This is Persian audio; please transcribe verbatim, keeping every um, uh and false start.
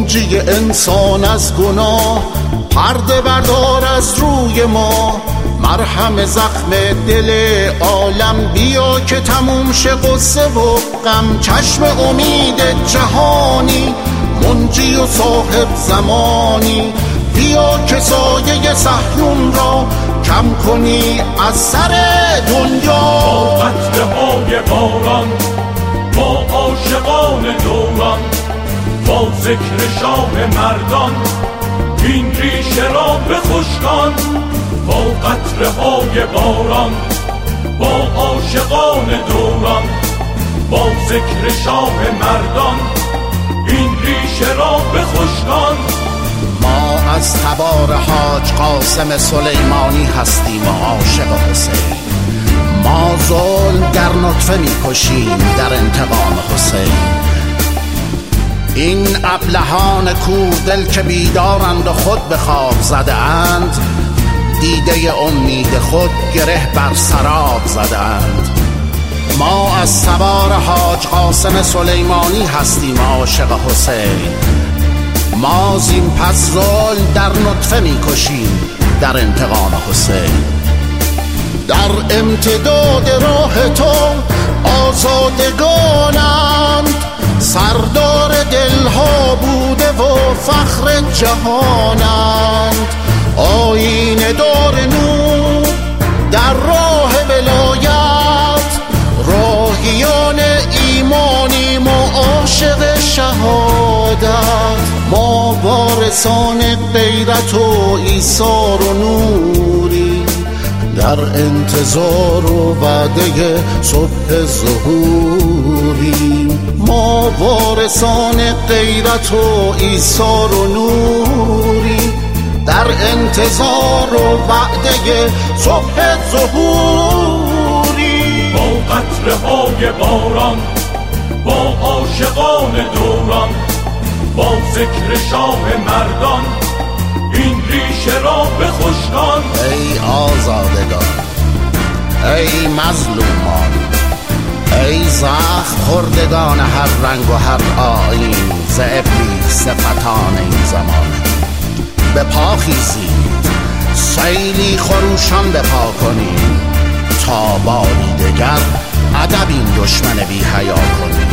منجی انسان از گناه، پرده بردار از روی ما، مرهم زخم دل عالم. بیا که تموم شه قصه و غم، چشم امید جهانی، منجی و صاحب زمانی. بیا که سایه صهیون را کم کنی از سر دنیا. با قطره های باران، با عاشقان دوران، با ذکر شاه مردان، این ریشه را بخشکان. با قطره های باران، با عاشقان دوران، با ذکر شاه مردان، این ریشه را بخشکان. ما از تبار حاج قاسم سلیمانی هستیم و عاشق حسین. ما ظلم در نطفه می‌کشیم در انتقام حسین. این ابلهان کوردل که بیدارند و خود به خواب زده اند، دیده امید خود گره بر سراب زده اند. ما از سوار حاج قاسم سلیمانی هستیم عاشق حسین. ما زین پس ظلم در نطفه می‌کشیم در انتقام حسین. در امتداد راه تو آزادگانند، سردار دلها بوده و فخر جهانند. آیین دار نور در راه ولایت، راهیان ایمانیم و عاشق شهادت. ما وارثان غیرت و ایثار و نوری، در انتظار و وعده صبح ظهوری. ما وارثان غیرت و ایثار و نوری، در انتظار و وعده صبح ظهوری. با قطره های باران، با عاشقان دوران، با ذکر شاه مردان، این ریشه را بخشکان. ای آزادگان، ای مظلومان، ای زخم خوردگان هر رنگ و هر آیین، ز ابلیس فتان این زمان. به پا خیزید، سیلی خروشان به پا کنید، تا باری دگر ادب این دشمن بی حیا کنید.